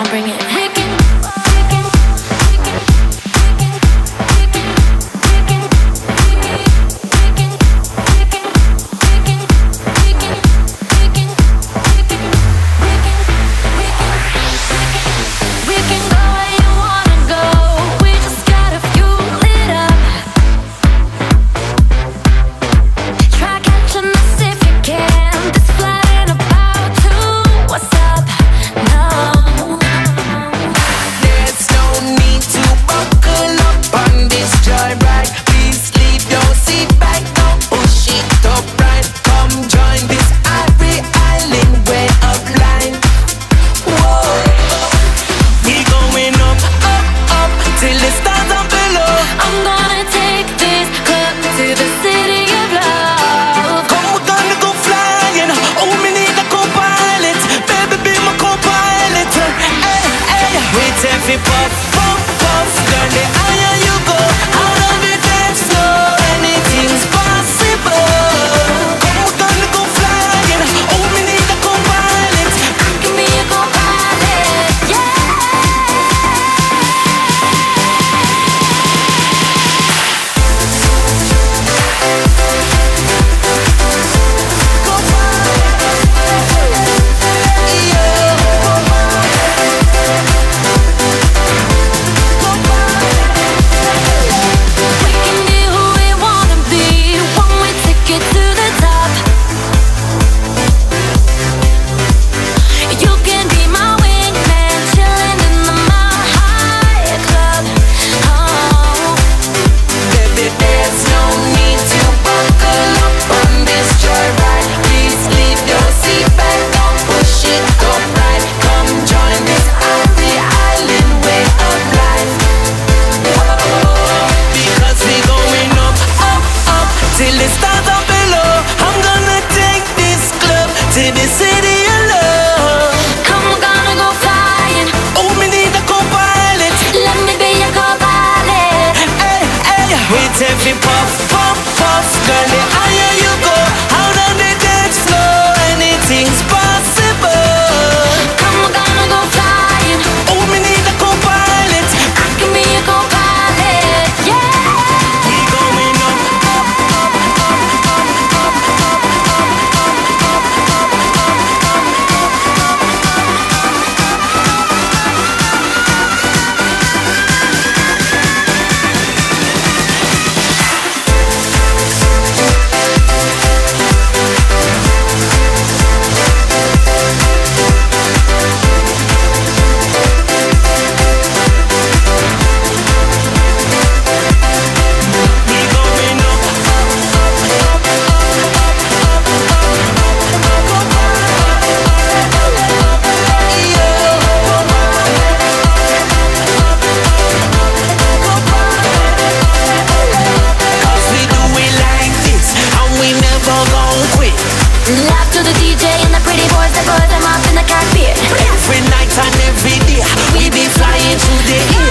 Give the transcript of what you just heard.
bring it. Every puff, puff, puff, girl, the higher you go, out on the dance floor, anything's possible. Come on, gonna go flying. Oh, me need a co-pilot. I can be a co-pilot, yeah. We going up, up, up, up, up, up, Laugh to the DJ and the pretty boys that put them up in the cockpit. Every night and every day, we be flying through the air.